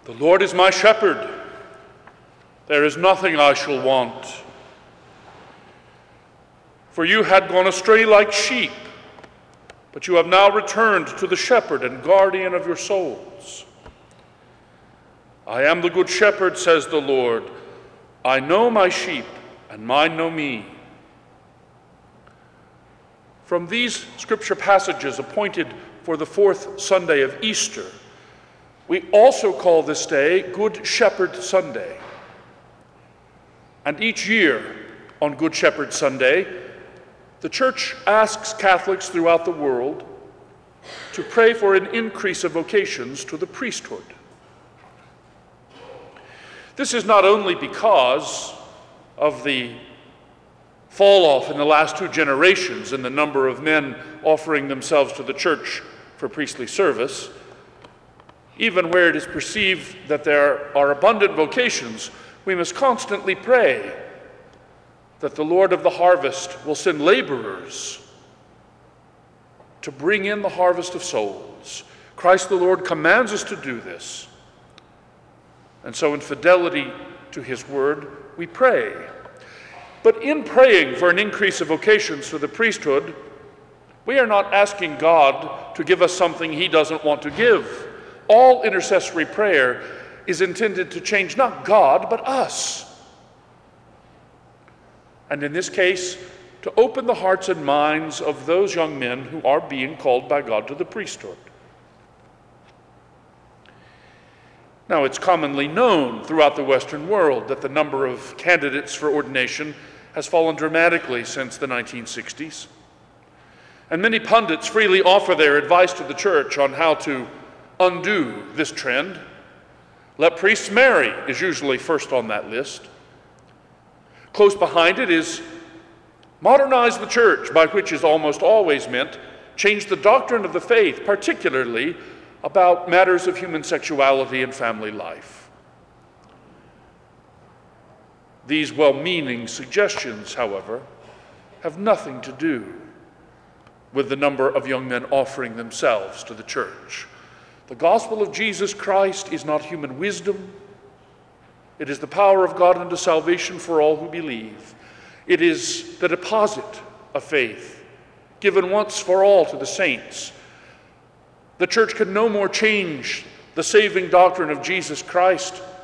The Lord is my shepherd. There is nothing I shall want. For you had gone astray like sheep, but you have now returned to the shepherd and guardian of your souls. I am the good shepherd, says the Lord. I know my sheep, and mine know me. From these scripture passages appointed for the fourth Sunday of Easter, we also call this day Good Shepherd Sunday. And each year on Good Shepherd Sunday, the Church asks Catholics throughout the world to pray for an increase of vocations to the priesthood. This is not only because of the fall off in the last 2 generations in the number of men offering themselves to the Church for priestly service. Even where it is perceived that there are abundant vocations, we must constantly pray that the Lord of the harvest will send laborers to bring in the harvest of souls. Christ the Lord commands us to do this. And so in fidelity to his word, we pray. But in praying for an increase of vocations to the priesthood, we are not asking God to give us something he doesn't want to give. All intercessory prayer is intended to change not God, but us. And in this case, to open the hearts and minds of those young men who are being called by God to the priesthood. Now, it's commonly known throughout the Western world that the number of candidates for ordination has fallen dramatically since the 1960s. And many pundits freely offer their advice to the Church on how to undo this trend. Let priests marry is usually first on that list. Close behind it is modernize the Church, by which is almost always meant change the doctrine of the faith, particularly about matters of human sexuality and family life. These well-meaning suggestions, however, have nothing to do with the number of young men offering themselves to the Church. The gospel of Jesus Christ is not human wisdom. It is the power of God unto salvation for all who believe. It is the deposit of faith given once for all to the saints. The Church can no more change the saving doctrine of Jesus Christ